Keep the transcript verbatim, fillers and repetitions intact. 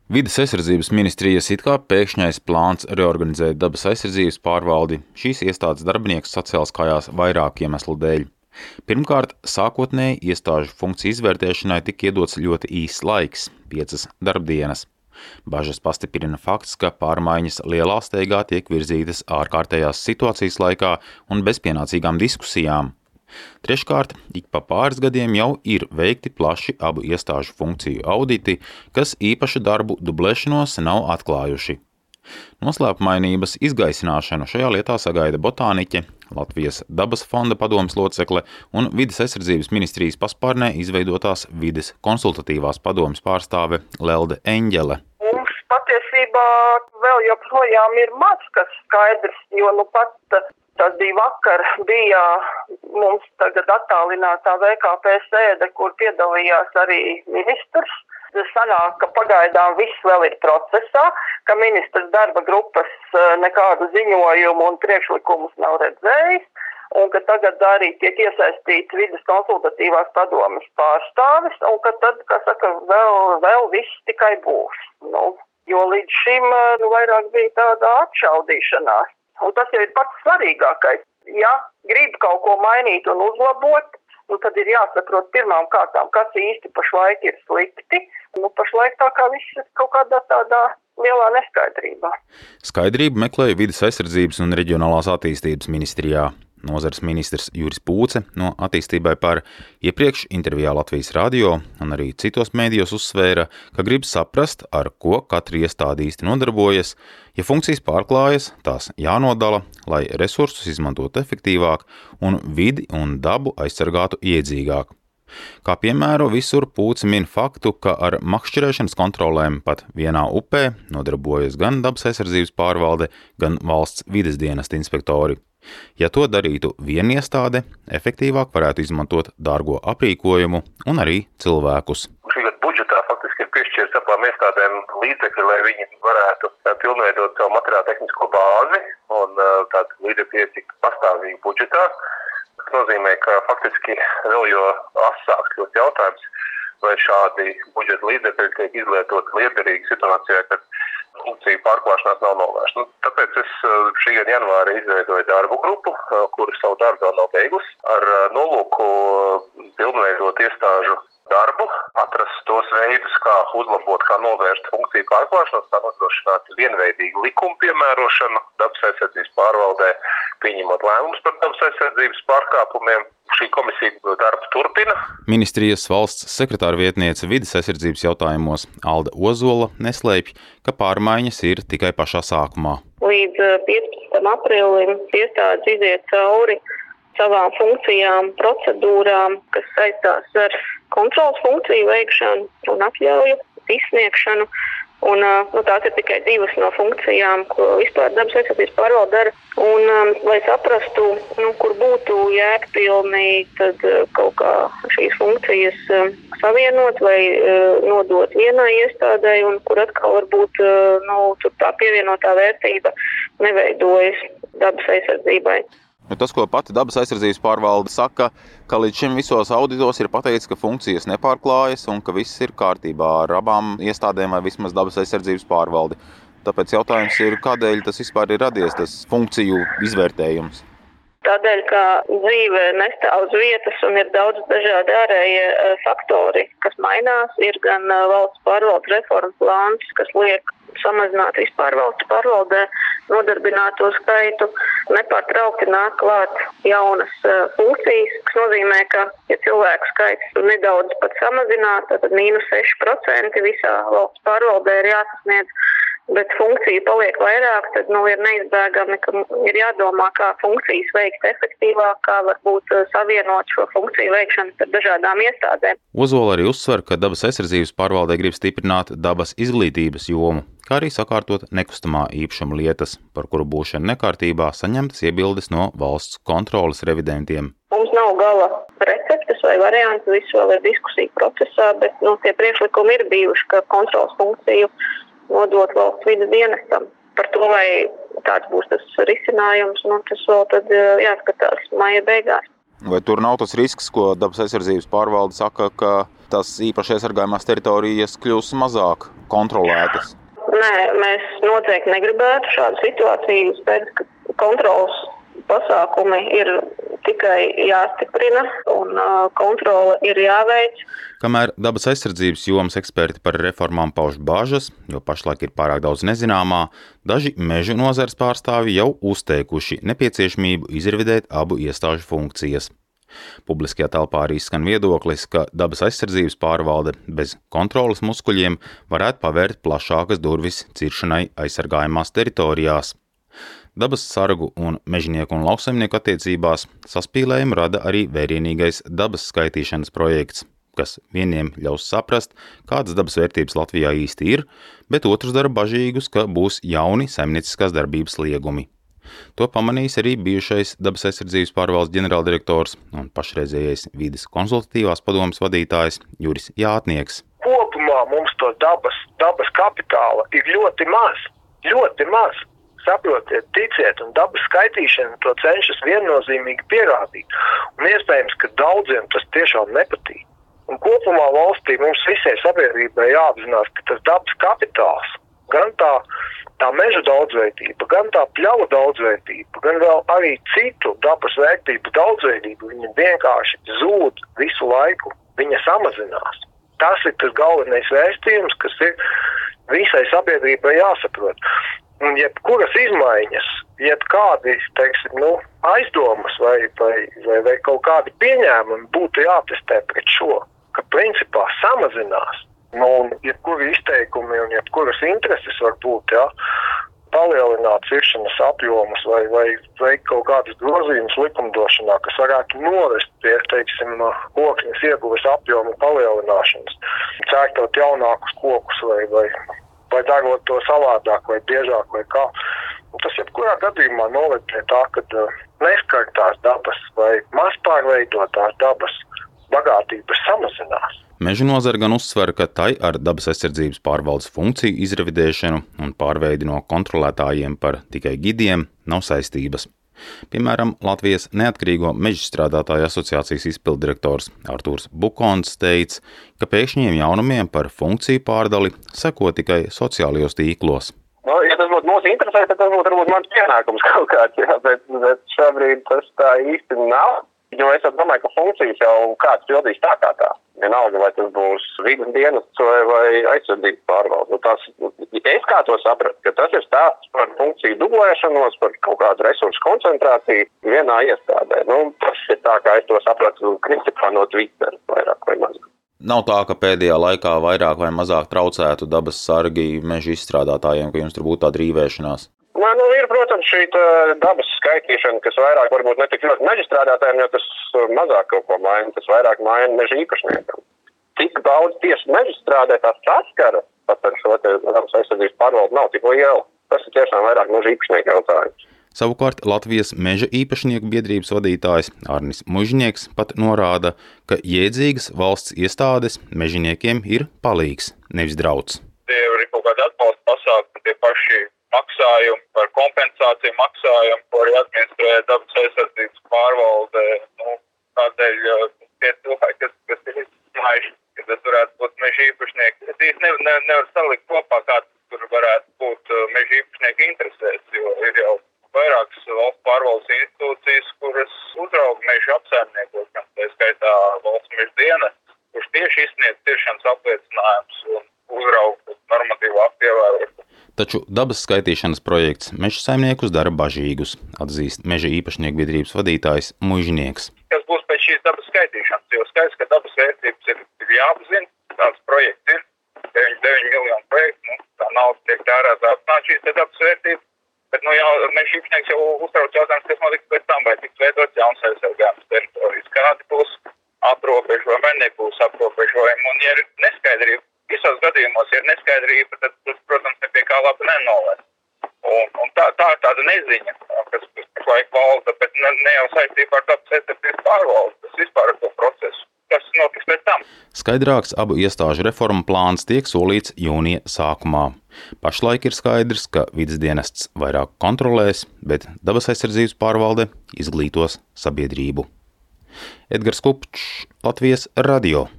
Vides aizsardzības ministrijas it kā pēkšņais plāns reorganizēt dabas aizsardzības pārvaldi šīs iestādes darbinieks sacēls kājās vairāku iemeslu dēļ. Pirmkārt, sākotnēji iestāžu funkciju izvērtēšanai tika iedots ļoti īss laiks – piecas darbdienas. Bažas pastiprina fakts, ka pārmaiņas lielā steigā tiek virzītas ārkārtējās situācijas laikā un bez pienācīgām diskusijām. Treškārt, ik pa pāris gadiem jau ir veikti plaši abu iestāžu funkciju auditi, kas īpašu darbu dublēšanos nav atklājuši. Noslēpumainības izgaisināšanu šajā lietā sagaida botāniķe, Latvijas dabas fonda padomes locekle un Vides aizsardzības ministrijas paspārnē izveidotās vides konsultatīvās padomes pārstāve Lelde Eņģele. Mums patiesībā vēl joprojām ir maz kas skaidrs, jo nu pat tas bija vakar, bija mums tagad attālinātā V K P sēde, kur piedalījās arī ministrs. Sanāk, ka pagaidām viss vēl ir procesā, ka ministrs darba grupas nekādu ziņojumu un priekšlikumus nav redzējis, un ka tagad arī tiek iesaistīts vides konsultatīvās padomes pārstāvis, un ka tad, kā saka, vēl, vēl viss tikai būs. Nu, jo līdz šim nu, vairāk bija tāda atšaudīšanās. Un tas jau ir pats svarīgākais. Ja grib kaut ko mainīt un uzlabot, nu, tad ir jāsaprot pirmām kārtām, kas īsti pašlaik ir slikti. Nu, pašlaik tā kā viss ir kaut kādā tādā lielā neskaidrībā. Skaidrību meklēja Vides aizsardzības un reģionālās attīstības ministrijā. Nozares ministrs Juris Pūce no attīstībai par iepriekš intervijā Latvijas radio un arī citos mēdījos uzsvēra, ka grib saprast, ar ko katra iestāde īsti nodarbojas. Ja funkcijas pārklājas, tās jānodala, lai resursus izmantotu efektīvāk un vidi un dabu aizsargātu iedzīgāk. Kā piemēru visur Pūce min faktu, ka ar makšķerēšanas kontrolēm pat vienā upē nodarbojas gan dabas aizsardzības pārvalde, gan valsts vides dienesta inspektori. Ja to darītu viena iestāde, efektīvāk varētu izmantot dārgo aprīkojumu un arī cilvēkus. Šī gada budžetā faktiski ir piešķirts abām iestādēm līdzekļi, lai viņi varētu pilnveidot savu materiālu tehnisko bāzi, un tāda līdzekļi ir tik pastāvīgi budžetā. Tas nozīmē, ka faktiski vēl jo asāks kļūst jautājums, vai šādi budžeta līdzekļi tiek izlietoti liederīgi situācijā, kad funkciju pārklāšanās nav novērsta. Nu, tāpēc es šī gada janvārī izveidoju darbu grupu, kuru savu darbu vēl nav beigusi, ar nolūku pilnveidot iestāžu darbu, atrast tos veidus, kā uzlabot, kā novērst funkciju pārklāšanos, kā nodrošināt vienveidīgu likumu piemērošanu dabas aizsardzības pārvaldē, pieņemot lēmumus par dabas aizsardzības pārkāpumiem. Šī komisija darbu turpina. Ministrijas valsts sekretāra vietniece vides aizsardzības jautājumos Alda Ozola neslēpj, ka pārmaiņas ir tikai pašā sākumā. Līdz piecpadsmitam aprīlim iestādes iziet cauri savām funkcijām, procedūrām, kas saistās ar kontrolas funkciju veikšanu un atļauju izsniegšanu. Un, nu, tās ir tikai divas no funkcijām, ko vispār dabas aizsardzības pārvalde dara. Un, lai saprastu, nu, kur būtu jēgpilni, tad kaut kā šīs funkcijas savienot vai nodot vienai iestādē, un kur atkal varbūt nu, tur tā pievienotā vērtība neveidojas dabas aizsardzībai. Tas, ko pati dabas aizsardzības pārvalde saka, ka līdz šim visos auditos ir pateicis, ka funkcijas nepārklājas un ka viss ir kārtībā ar abām iestādēm vai vismaz dabas aizsardzības pārvaldi. Tāpēc jautājums ir, kādēļ tas vispār ir radies, tas funkciju izvērtējums? Tādēļ, ka dzīve nestāv uz vietas un ir daudz dažādi ārējie faktori, kas mainās. Ir gan valsts pārvaldes reforma plāns, kas liek samazināt vispār valsts pārvaldē nodarbināto skaitu. Nepārtraukti nāk klāt jaunas funkcijas, kas nozīmē, ka, ja cilvēku skaits nedaudz pat samazināt, tad mīnus seši procenti visā valsts pārvaldē ir jāsasniedz, bet funkcija paliek vairāk, tad nu, ir neizbēgami, ka ir jādomā, kā funkcijas veikt efektīvāk, kā varbūt savienot šo funkciju veikšanu ar dažādām iestādēm. Ozola arī uzsver, ka dabas aizsardzības pārvaldē grib stiprināt dabas izglītības jomu, kā arī sakārtot nekustamā īpašuma lietas, par kuru būšanu nekārtībā saņemtas iebildes no valsts kontroles revidentiem. Mums nav gala receptes vai varianti, viss vēl ir diskusija procesā, bet nu, tie priekšlikumi ir bijuši, ka kontroles funkciju nodot valsts vides dienestam. Par to, vai tāds būs tas risinājums, nu, tas vēl tad jāskatās maija beigās. Vai tur nav tas risks, ko dabas aizsardzības pārvalde saka, ka tas īpaši aizsargājumās teritorijas kļūs mazāk kontrolētas? Nē, mēs noteikti negribētu šādu situāciju. Pēc, ka kontrolas pasākumi ir tikai jāstiprina un uh, kontrole ir jāveic. Kamēr dabas aizsardzības jomas eksperti par reformām pauž bāžas, jo pašlaik ir pārāk daudz nezināmā, daži mežu nozares pārstāvji jau uzteikuši nepieciešamību izrevidēt abu iestāžu funkcijas. Publiskajā telpā arī skan viedoklis, ka dabas aizsardzības pārvalde bez kontroles muskuļiem varētu pavērt plašākas durvis ciršanai aizsargājumās teritorijās. Dabas sargu un mežnieku un lauksaimnieku attiecībās saspīlējumu rada arī vērienīgais dabas skaitīšanas projekts, kas vieniem ļaus saprast, kādas dabas vērtības Latvijā īsti ir, bet otrus dara bažīgus, ka būs jauni saimnieciskās darbības liegumi. To pamanīs arī bijušais dabas aizsardzības pārvaldes ģenerāldirektors un pašreizējais vides konsultatīvās padomes vadītājs Juris Jātnieks. Kopumā mums to dabas, dabas kapitāla ir ļoti maz, ļoti maz. Saprotiet, ticiet, un dabas skaitīšana to cenšas viennozīmīgi pierādīt. Un iespējams, ka daudziem tas tiešām nepatīk. Un kopumā valstī mums visai sabiedrībai jāapzinās, ka tas dabas kapitāls, gan tā, tā meža daudzveidība, gan tā pļava daudzveidība, gan vēl arī citu dabas vērtību daudzveidību, viņa vienkārši zūd visu laiku, viņa samazinās. Tas ir tas galvenais vēstījums, kas ir visai sabiedrībai jāsaprot. Un jebkuras izmaiņas, jebkādi, teiksim, nu, aizdomas vai, vai, vai, vai kaut kādi pieņēmumi būtu jātestē pret šo, ka principā samazinās. Nu, un jebkuri izteikumi un jebkuras intereses var būt, jā, palielināt ciršanas apjomus vai, vai veikt kaut kādas grozījumus likumdošanā, kas varētu novest pie, teiksim, koknes ieguves apjomu palielināšanas, cērtot jaunākus kokus vai, vai vai darot to savādāk, vai biežāk, vai kā. Un tas jebkurā gadījumā noved pie tā, ka neskartās dabas vai mazpārveidotās dabas bagātības samazinās. Meža nozare gan uzsver, ka tai ar dabas aizsardzības pārvaldes funkciju izrevidēšanu un pārveidi no kontrolētājiem par tikai gidiem nav saistības. Piemēram, Latvijas neatkarīgo mežstrādātāju asociācijas izpilddirektors Artūrs Bukons teica, ka pēkšņiem jaunumiem par funkciju pārdali seko tikai sociālajos tīklos. Nu, ja tas būtu mūsu interesē, tad tas būtu varbūt mans pienākums kaut kāds, jā, bet, bet šobrīd tas tā īsti nav. Jo es domāju, ka funkcijas jau kāds pildīs tā kā tā. Vienalga, vai tas būs vidas dienests vai, vai aizsardzības pārvalde. Nu, tas, es kā to sapratu, ka tas ir stāsts par funkciju dublēšanos, par kaut kādu resursu koncentrāciju vienā iestādē. Nu, tas ir tā, kā es to sapratu, principā no Twitter vairāk vai mazāk. Nav tā, ka pēdējā laikā vairāk vai mazāk traucētu dabas sargi meža izstrādātājiem, ka jums tur būtu tāda rīvēšanās? Nu, nu, ir, protams, šī dabas skaitīšana, kas vairāk varbūt netik ļoti meža strādātājiem, jo tas mazāk kaut ko maina, tas vairāk maina meža īpašniekam. Cik daudz tieši meža strādātājs saskara pat ar šo te dabas aizsardzības pārvaldi nav tik liela. Tas ir tiešām vairāk meža īpašnieku jautājums. Savukārt Latvijas meža īpašnieku biedrības vadītājs Arnis Mužnieks pat norāda, ka jēdzīgas valsts iestādes mežiniekiem ir palīgs, nevis drauds. Tie ir kaut kādi atbalsta pasākumi, tie paši maksājumi par kompensāciju maksājumu, ko arī administrē dabas aizsardzības pārvalde. Nu, tādēļ tie cilvēki, kas, kas ir izmaiši, ka tas varētu būt meža īpašnieki. Es īsti nevar, nevar, nevar salikt kopā, kā tur varētu būt meža īpašnieku interesēs, jo ir jau vairākas valsts pārvaldes institūcijas, kuras uzrauga meža apsaimniekos, gan tā skaitā valsts meža dienests, kurš tieši izsniedz tiršanas apliecinājumus un uzrauga normatīvu aktu ievērošanu. Taču dabas skaitīšanas projekts meža saimniekus dara bažīgus, atzīst meža īpašnieku biedrības vadītājs Mužnieks. Kas būs pēc šīs dabas skaitīšanas, jo skaidrs, ka dabas vērtības ir, ir jāapzina, tāds projekts ir, deviņi miljonu projekts, nu, tā nauda tiek tērēta apsnāt šīs dabas vērtības, bet, nu, jau meža īpašnieks jau uztrauc jautājums, kas notiks pēc tam, vai tiks veidots jauns aizsargājums teritorijas, kādi būs aprobežojumi, vai nebūs aprobežojumi, un ja ir neskaidrība, visos gadījumos ir neskaidrība, tad tas, protams, nepie kā labi nenolēs. Un, un tā, tā ir tāda neziņa, kas pašlaik valda, bet ne, ne jau saistībā ar dabas aizsardzības pārvaldi, tas vispār ar to procesu. Tas notiks pēc tam. Skaidrāks abu iestāžu reformu plāns tiek solīts jūnija sākumā. Pašlaik ir skaidrs, ka vides dienests vairāk kontrolēs, bet dabas aizsardzības pārvalde izglītos sabiedrību. Edgars Kupčs, Latvijas radio.